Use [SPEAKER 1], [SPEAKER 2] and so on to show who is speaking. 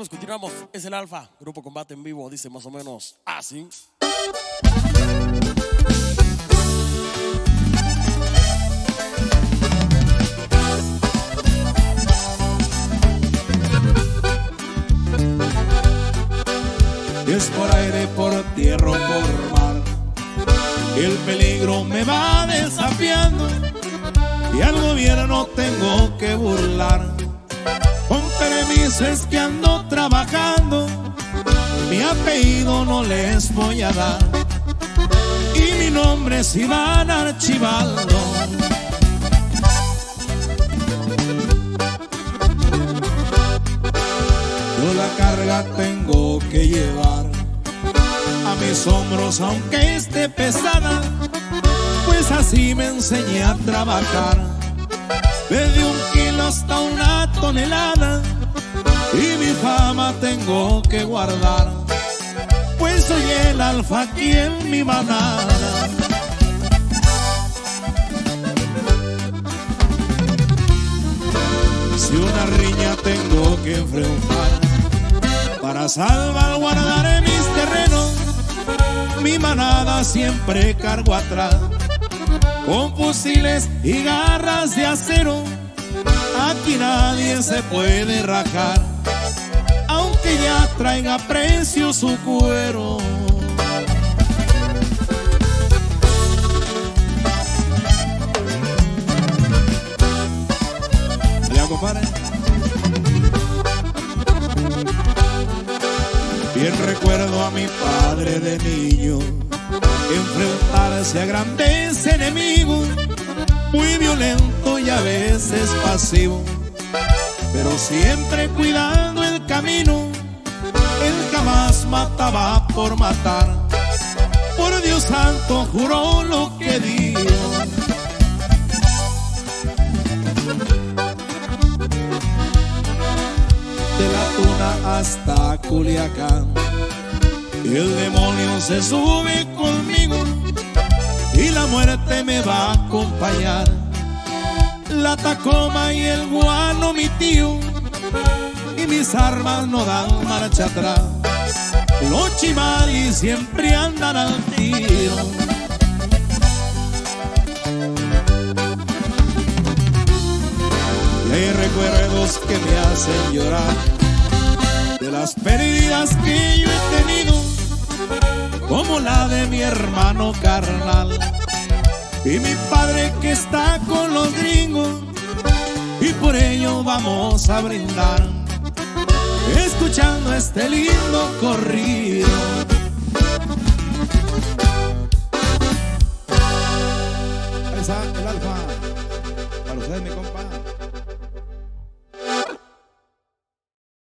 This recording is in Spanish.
[SPEAKER 1] continuamos. Es el Alfa, Grupo Combate en vivo. Dice más o menos así.
[SPEAKER 2] Es por aire, por tierra o por mar, el peligro me va desafiando y al gobierno tengo que burlar. Con permiso es que ando trabajando, mi apellido no les voy a dar y mi nombre es Iván Archibaldo. Yo la carga tengo que llevar a mis hombros aunque esté pesada, pues así me enseñé a trabajar. Desde 1 kilo hasta 1 tonelada y mi fama tengo que guardar, pues soy el alfa aquí en mi manada. Si una riña tengo que enfrentar para salvaguardar mis terrenos, mi manada siempre cargo atrás, con fusiles y garras de acero. Aquí nadie se puede rajar, aunque ya traiga precio su cuero. Ya, compadre. Bien recuerdo a mi padre de niño enfrentarse a grandes enemigos, muy violento y a veces pasivo, pero siempre cuidando el camino. Él jamás mataba por matar, por Dios santo juró lo que dijo. De La Tuna hasta Culiacán, el demonio se sube conmigo y la muerte me va a acompañar. La Tacoma y el guano mi tío, y mis armas no dan marcha atrás. Los chimalis siempre andan al tiro. Y hay recuerdos que me hacen llorar de las pérdidas que yo he tenido, como la de mi hermano carnal y mi padre que está con los gringos, y por ello vamos a brindar escuchando este lindo corrido. Ahí está el Alfa, para ustedes mi compa.